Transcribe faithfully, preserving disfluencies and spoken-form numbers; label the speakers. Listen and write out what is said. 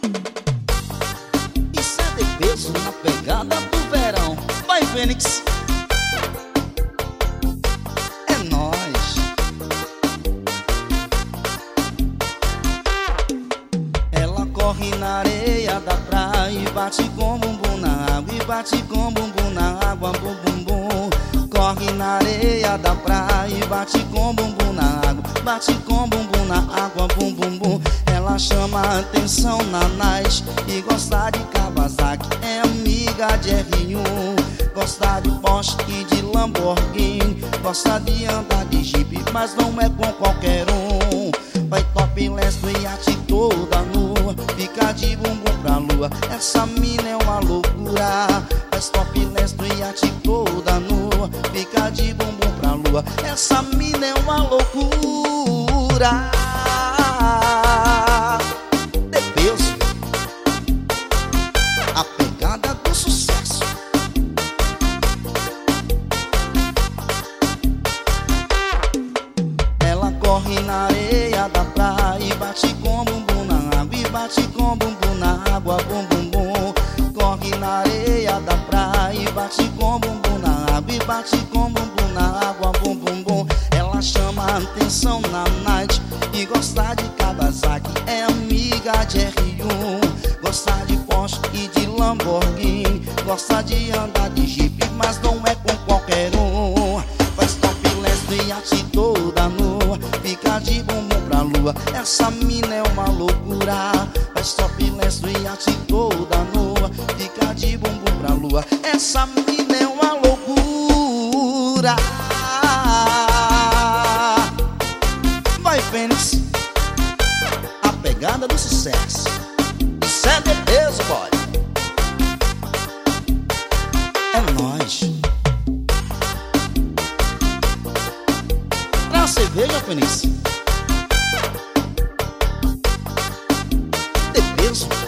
Speaker 1: Isso é de peso na pegada do verão. Vai, Fênix. É nóis. Ela corre na areia da praia e bate com bumbum na água, e bate com bumbum na água, bum bum bum. Corre na areia da praia e bate com bumbum na água, bate com bumbum na água, bum bum bum. Ela chama a atenção na Nice e gosta de Kawasaki, é amiga de R um. Gosta de Porsche e de Lamborghini, gosta de andar de Jeep, mas não é com qualquer um. Vai topless no iate toda nua, fica de bumbum pra lua, essa mina é uma loucura. Faz topless no iate toda nua, fica de bumbum pra lua, essa mina é uma loucura. De peso, a pegada do sucesso. Ela corre na areia da praia e bate com bumbum na água, e bate com bumbum na água, bum bum bum. Corre na areia da praia e bate com bumbum na água, e bate com bumbum na água, bum bum bum. Ela chama a atenção na night e gosta de Kawasaki, é amiga de R um. Gosta de Porsche e de Lamborghini, gosta de andar de Jeep, mas não é com qualquer um. Faz topless no iate toda nua, fica de bumbum pra lua, essa mina é uma loucura. Faz topless no iate toda nua, fica de bumbum pra lua, essa mina é uma loucura. Vai, Fênix, a pegada do sucesso. Isso é de peso, boy. É nóis. Traz cerveja, Fênix. De peso.